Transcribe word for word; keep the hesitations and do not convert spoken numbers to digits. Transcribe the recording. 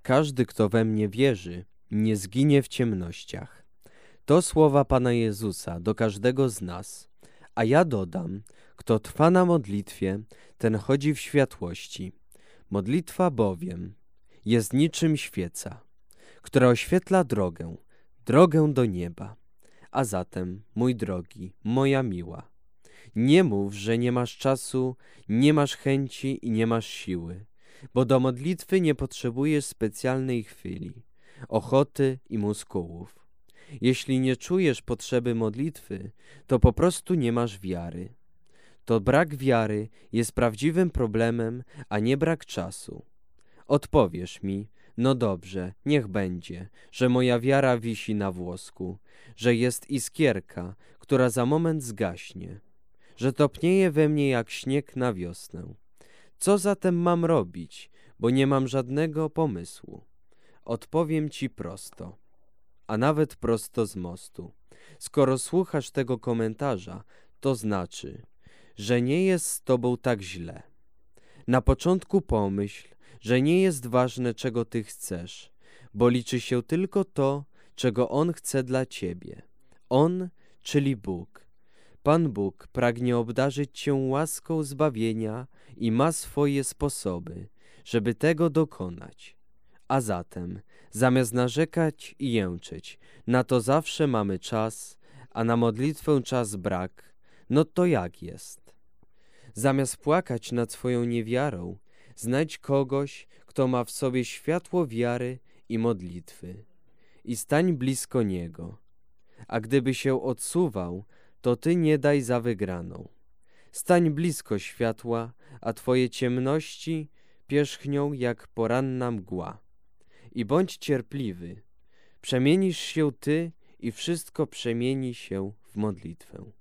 Każdy, kto we mnie wierzy, nie zginie w ciemnościach. To słowa Pana Jezusa do każdego z nas. A ja dodam, kto trwa na modlitwie, ten chodzi w światłości. Modlitwa bowiem jest niczym świeca, która oświetla drogę, drogę do nieba. A zatem, mój drogi, moja miła, nie mów, że nie masz czasu, nie masz chęci i nie masz siły, bo do modlitwy nie potrzebujesz specjalnej chwili, ochoty i muskułów. Jeśli nie czujesz potrzeby modlitwy, to po prostu nie masz wiary. To brak wiary jest prawdziwym problemem, a nie brak czasu. Odpowiesz mi, no dobrze, niech będzie, że moja wiara wisi na włosku, że jest iskierka, która za moment zgaśnie, że topnieje we mnie jak śnieg na wiosnę. Co zatem mam robić, bo nie mam żadnego pomysłu? Odpowiem ci prosto, a nawet prosto z mostu. Skoro słuchasz tego komentarza, to znaczy, że nie jest z tobą tak źle. Na początku pomyśl, że nie jest ważne, czego ty chcesz, bo liczy się tylko to, czego On chce dla ciebie. On, czyli Bóg. Pan Bóg pragnie obdarzyć cię łaską zbawienia i ma swoje sposoby, żeby tego dokonać. A zatem, zamiast narzekać i jęczeć, na to zawsze mamy czas, a na modlitwę czas brak, no to jak jest? Zamiast płakać nad swoją niewiarą, znajdź kogoś, kto ma w sobie światło wiary i modlitwy i stań blisko niego. A gdyby się odsuwał, to ty nie daj za wygraną. Stań blisko światła, a twoje ciemności pierzchnią jak poranna mgła. I bądź cierpliwy. Przemienisz się ty i wszystko przemieni się w modlitwę.